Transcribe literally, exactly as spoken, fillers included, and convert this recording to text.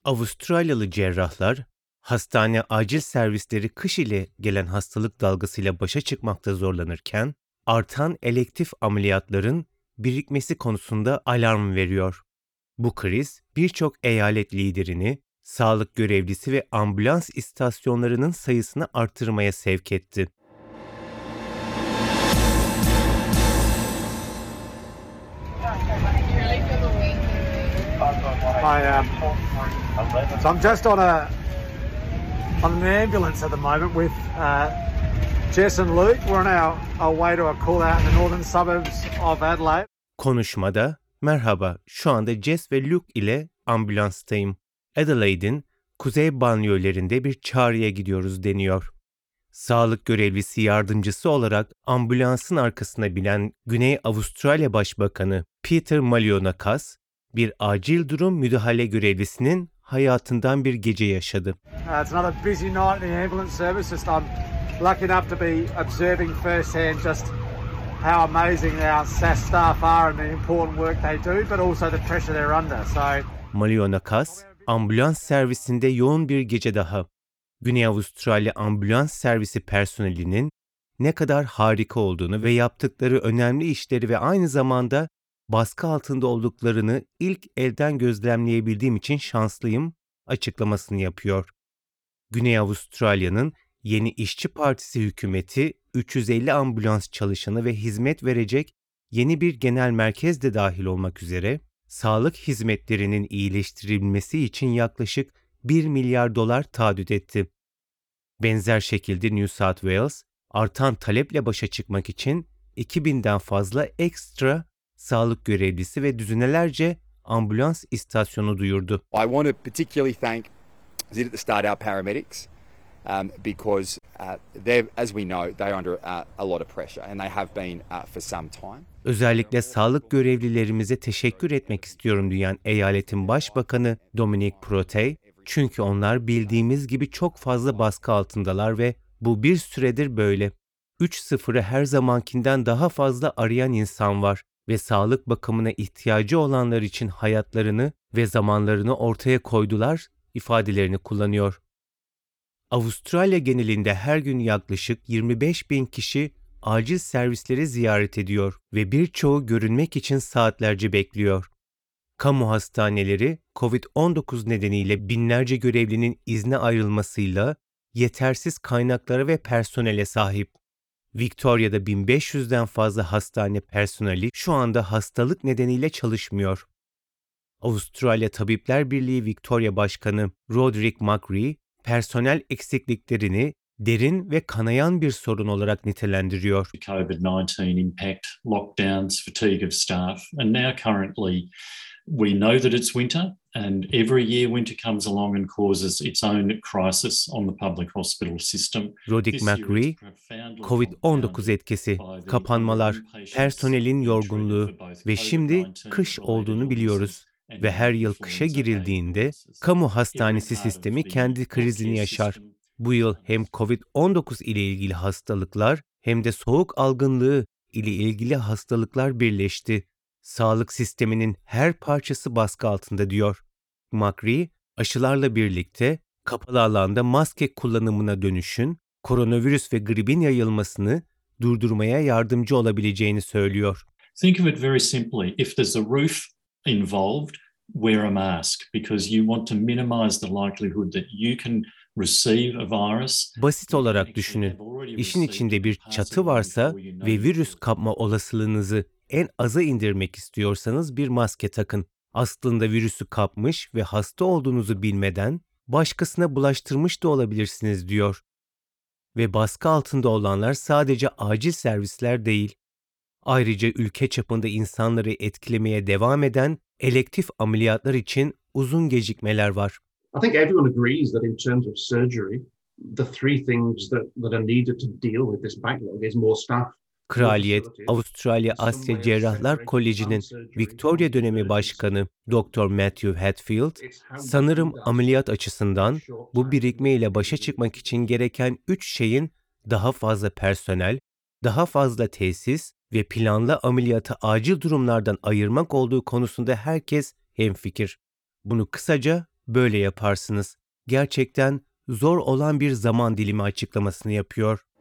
Avustralyalı cerrahlar, hastane acil servisleri kış ile gelen hastalık dalgasıyla başa çıkmakta zorlanırken, artan elektif ameliyatların birikmesi konusunda alarm veriyor. Bu kriz birçok eyalet liderini, sağlık görevlisi ve ambulans istasyonlarının sayısını artırmaya sevk etti. I, um, so I'm just on a on an ambulance at the moment with uh, Jess and Luke. We're on our, our way to a call out in the northern suburbs of Adelaide. Konuşmada, merhaba, şu anda Jess ve Luke ile ambulanstayım. Adelaide'in kuzey banliyölerinde bir çağrıya gidiyoruz deniyor. Sağlık görevlisi yardımcısı olarak ambulansın arkasına binen Güney Avustralya Başbakanı Peter Malionakas, bir acil durum müdahale görevlisinin hayatından bir gece yaşadı. Uh, it's another busy night in the ambulance service. Just I'm lucky enough to be observing firsthand just how amazing our S A S staff are and the important work they do, but also the pressure they're under. So Malionakas, ambulans servisinde yoğun bir gece daha. Güney Avustralya ambulans servisi personelinin ne kadar harika olduğunu ve yaptıkları önemli işleri ve aynı zamanda baskı altında olduklarını ilk elden gözlemleyebildiğim için şanslıyım açıklamasını yapıyor. Güney Avustralya'nın yeni İşçi Partisi hükümeti üç yüz elli ambulans çalışanı ve hizmet verecek yeni bir genel merkez de dahil olmak üzere sağlık hizmetlerinin iyileştirilmesi için yaklaşık bir milyar dolar taahhüt etti. Benzer şekilde New South Wales, artan taleple başa çıkmak için iki binden fazla ekstra sağlık görevlisi ve düzinelerce ambulans istasyonu duyurdu. I want to particularly thank, as I did at the start, our paramedics, um, because uh, they're, as we know, they're under uh, a lot of pressure and they have been uh, for some time. Özellikle sağlık görevlilerimize teşekkür etmek istiyorum diyen eyaletin başbakanı Dominic Perrottet, çünkü onlar bildiğimiz gibi çok fazla baskı altındalar ve bu bir süredir böyle. üç sıfırı her zamankinden daha fazla arayan insan var ve sağlık bakımına ihtiyacı olanlar için hayatlarını ve zamanlarını ortaya koydular ifadelerini kullanıyor. Avustralya genelinde her gün yaklaşık yirmi beş bin kişi acil servisleri ziyaret ediyor ve birçoğu görünmek için saatlerce bekliyor. Kamu hastaneleri kovid on dokuz nedeniyle binlerce görevlinin izne ayrılmasıyla yetersiz kaynaklara ve personele sahip. Victoria'da bin beş yüzden fazla hastane personeli şu anda hastalık nedeniyle çalışmıyor. Avustralya Tabipler Birliği Victoria Başkanı Roderick McRae, personel eksikliklerini derin ve kanayan bir sorun olarak nitelendiriyor. covid nineteen impact, lockdowns, fatigue of staff, and now currently we know that it's winter, and every year winter comes along and causes its own crisis on the public hospital system. Roderick McRae, kovid on dokuz etkisi, kapanmalar, personelin yorgunluğu ve şimdi kış olduğunu biliyoruz ve her yıl kışa girildiğinde kamu hastanesi sistemi kendi krizini yaşar. Bu yıl hem kovid on dokuz ile ilgili hastalıklar hem de soğuk algınlığı ile ilgili hastalıklar birleşti. Sağlık sisteminin her parçası baskı altında diyor. McRae, aşılarla birlikte kapalı alanda maske kullanımına dönüşün, koronavirüs ve gripin yayılmasını durdurmaya yardımcı olabileceğini söylüyor. Think of it very simply. If there's a roof involved, wear a mask because you want to minimize the likelihood that you can receive a virus. Basit olarak düşünün. İşin içinde bir çatı varsa ve virüs kapma olasılığınızı en aza indirmek istiyorsanız bir maske takın. Aslında virüsü kapmış ve hasta olduğunuzu bilmeden başkasına bulaştırmış da olabilirsiniz diyor. Ve baskı altında olanlar sadece acil servisler değil. Ayrıca ülke çapında insanları etkilemeye devam eden elektif ameliyatlar için uzun gecikmeler var. I think everyone agrees that in terms of surgery, the three things that, that are needed to deal with this backlog is more staff. Kraliyet, Avustralya Asya Cerrahlar Koleji'nin Victoria dönemi başkanı doktor Matthew Hatfield, sanırım ameliyat açısından bu birikme ile başa çıkmak için gereken üç şeyin daha fazla personel, daha fazla tesis ve planlı ameliyatı acil durumlardan ayırmak olduğu konusunda herkes hemfikir. Bunu kısaca böyle yaparsınız. Gerçekten zor olan bir zaman dilimi açıklamasını yapıyor.